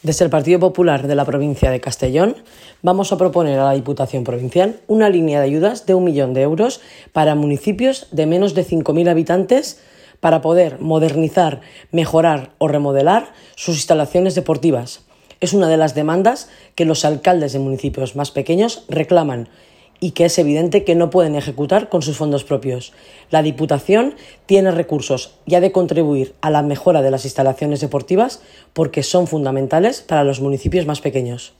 Desde el Partido Popular de la provincia de Castellón vamos a proponer a la Diputación Provincial una línea de ayudas de 1 millón de euros para municipios de menos de 5.000 habitantes para poder modernizar, mejorar o remodelar sus instalaciones deportivas. Es una de las demandas que los alcaldes de municipios más pequeños reclaman y que es evidente que no pueden ejecutar con sus fondos propios. La Diputación tiene recursos y ha de contribuir a la mejora de las instalaciones deportivas porque son fundamentales para los municipios más pequeños.